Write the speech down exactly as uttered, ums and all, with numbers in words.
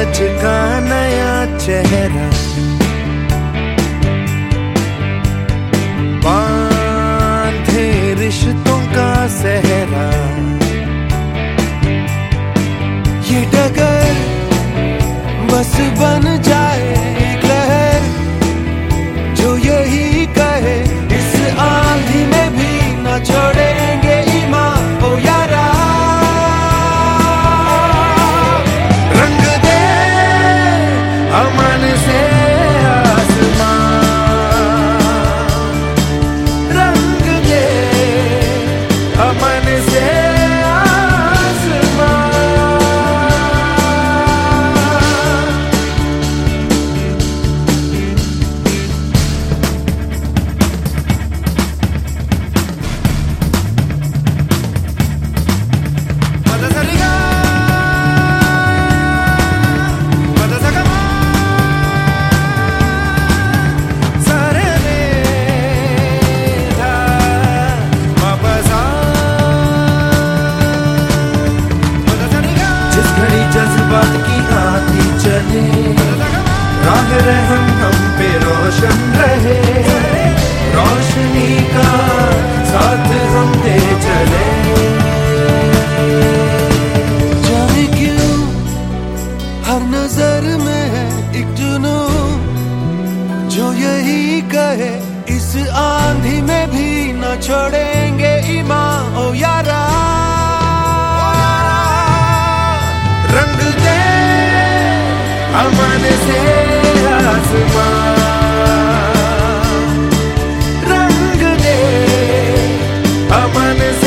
सच का नया चेहरा, बांधे रिश्तों का सहरा। ये डगर बस बन जाए एक लहर, जो यही कहे इस आंधी में भी न छोड़ेंगे ईमान ओ यारा। रंग दे अमन से आसमां, रंग दे अमन से जज्बात की आती चले, राह रहम हम पे रोशन रहे, रोशनी का साथ हम दे चले। जाने क्यों हर नजर में है एक जुनून, जो यही कहे इस आंधी में भी न छोड़ेंगे ईमान ओ यारा। रंग दे अमन से आसमां, रंग दे अमन से